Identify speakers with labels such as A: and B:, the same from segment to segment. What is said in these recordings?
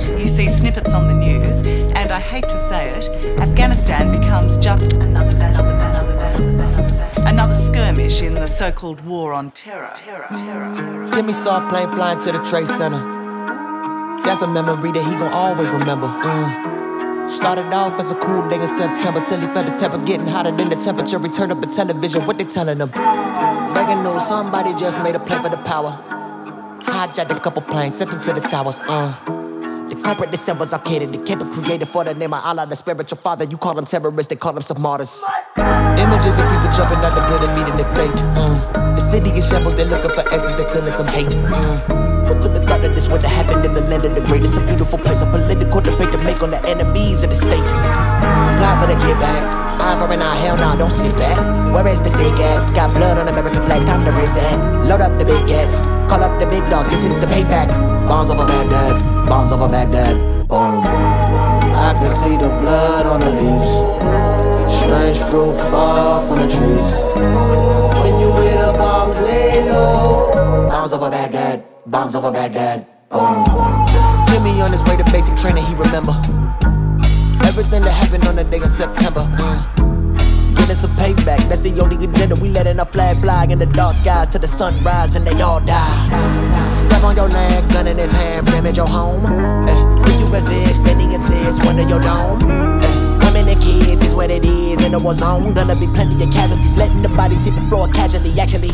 A: you see snippets on the news, and I hate to say it, Afghanistan becomes just another skirmish in the so-called war on terror.
B: Jimmy saw a plane flying to the Trade Center. That's a memory that he gon' always remember. Started off as a cool day in September, till he felt the temper getting hotter than the temperature. He turned up the television, what they telling him? Breaking news, somebody just made a play for the power. Hijacked a couple planes, sent them to the towers. The corporate December's arcaded, the kid created for the name of Allah, the spiritual father. You call them terrorists, they call them some martyrs. Images of people jumping out the building, meeting their fate. The city is shambles, they're looking for answers, they're feeling some hate. Who could have thought that this would have happened in the land of the great? It's a beautiful place, a political debate to make on the enemies of the state. Apply for the get back, eye for an eye, hell nah, don't sit back. Where is the stick at? Got blood on American flags, time to raise that. Load up the big cats, call up the big dog, this is the payback. Bombs over Baghdad, bombs over Baghdad, boom. I can see the blood on the leaves, strange fruit fall from the trees. When you hear the bombs lay low, bombs over Baghdad, bombs over Baghdad, boom. Jimmy on his way to basic training, he remember everything that happened on the day of September. Getting some payback, that's the only agenda. We letting our flag fly in the dark skies till the sunrise and they all die. Step on your land, gun in his hand, damage your home. When you resist, then he insists, under your dome. Women and kids is what it is in the war zone. Gonna be plenty of casualties, letting the bodies hit the floor casually. Actually,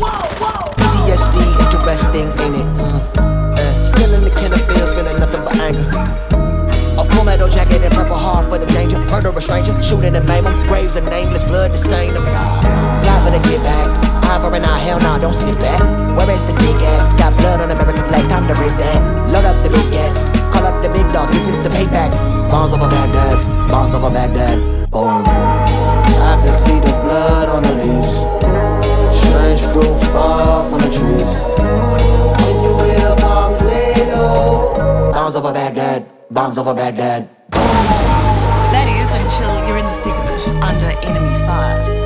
B: PTSD, interesting, ain't it? Still in the killer fields, feeling nothing but anger. A full metal jacket and purple heart for the danger. Murder a stranger, shooting and maim 'em. Graves and nameless, blood to stain them. Fly for the get back, eye for an eye, hell nah, don't sit back. Where is the stick at? Got blood on American flags, time to raise that. Load up the big cats, call up the big dog, this is the payback. Bombs over Baghdad, bombs over Baghdad, boom. I can see the blood on the leaves, strange fruit fall from the trees. When you hear the bombs lay low, bombs over Baghdad, bombs over Baghdad.
A: That is until you're in the thick of it, under enemy fire.